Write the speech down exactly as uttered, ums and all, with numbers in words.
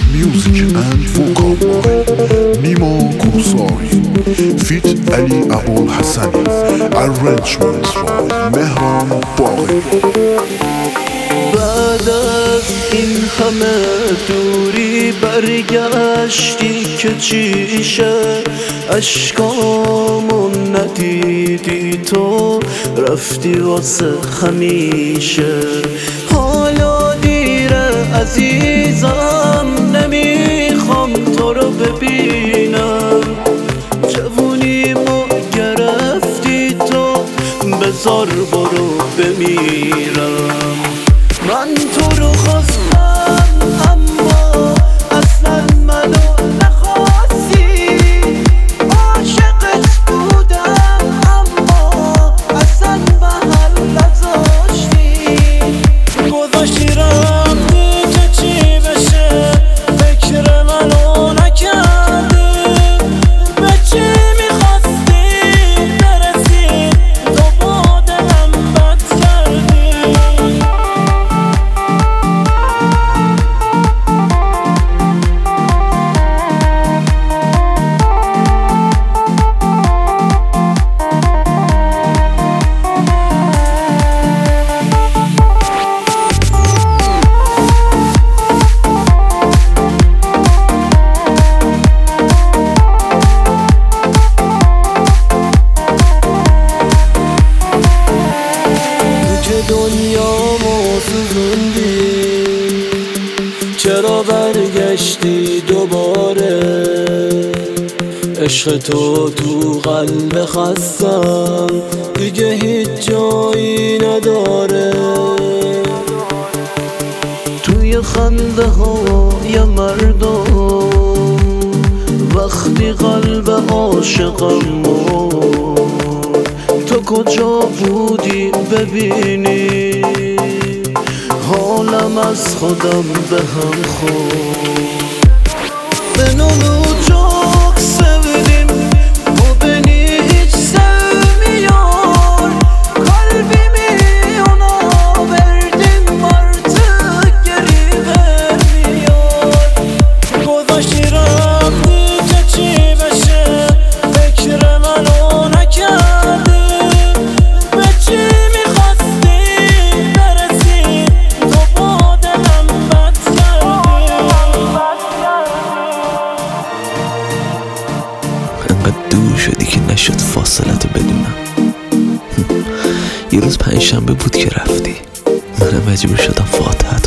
music and vocabulary. Nimo Kousari feat Ali Abulhassani. Arrangement by Mehran Baghi. بعد از این همه دوری برگشتی که چیشه، اشکامو ندیدی تو رفتی واسه همیشه. حالا دیره عزیزم، نمیخوام تو رو ببینم. جوونیمو گرفتی تو، بذار برو بمیرم. من تو رو خواستم اما اصلا منو نخواستی. عاشقت بودم اما اصلا محل نذاشتی. گذاشتی رفتی که چی بشه، فکر منو نکردی. به چی میخواستی برسی، تو با دلم بد کردی. دنیامو سوزوندی، چرا برگشتی دوباره؟ عشق تو تو قلب خستم دیگه هیچ جایی نداره. توی خنده های مردم وقتی قلب عاشقم مرد، تو کجا بودی ببینی؟ حالم از خودم به هم خورد. به نونو çok sevdim, o beni hiç sevmiyor. Kalbimi ona verdim, artık geri vermiyor. گذاشتی رفتی که چی بشه، فکر منو نکردی. دور شدی که نشد فاصلتو بدونم. یه روز پنجشنبه بود که رفتی، من مجبور شدم فاتحه